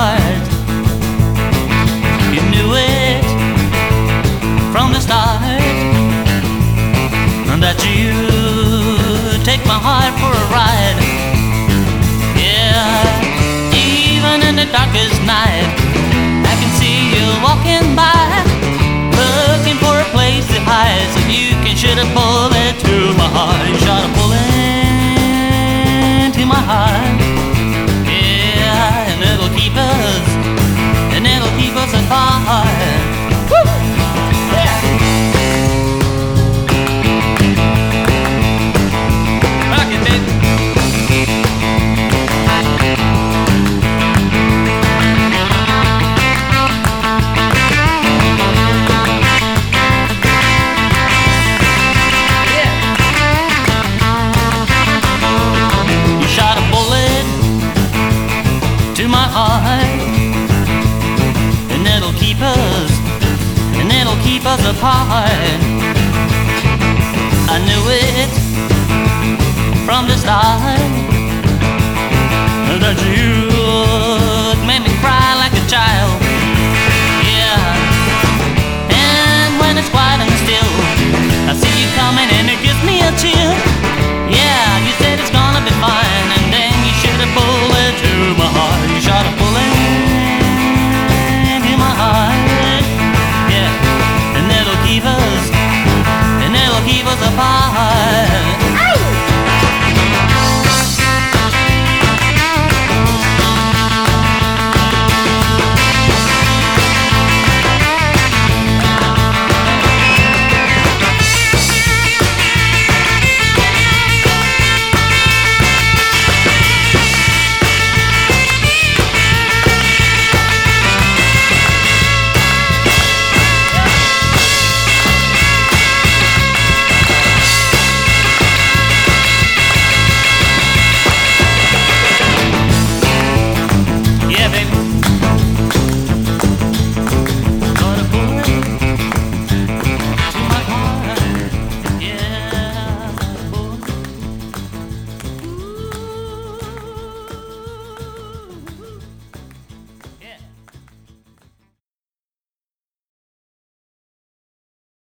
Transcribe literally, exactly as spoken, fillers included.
heart. You knew it from the start, that you'd take my heart for a ride. Yeah, even in the darkest night, I can see you walking by, looking for a place to hide, so you can shoot a bullet through my heart. You shot a bullet into my heart. Yeah, and it'll keep us, and it'll keep us apart. Woo! Yeah. Rock it, baby. To my heart, and it'll keep us, and it'll keep us apart. I knew it from the start that you'd make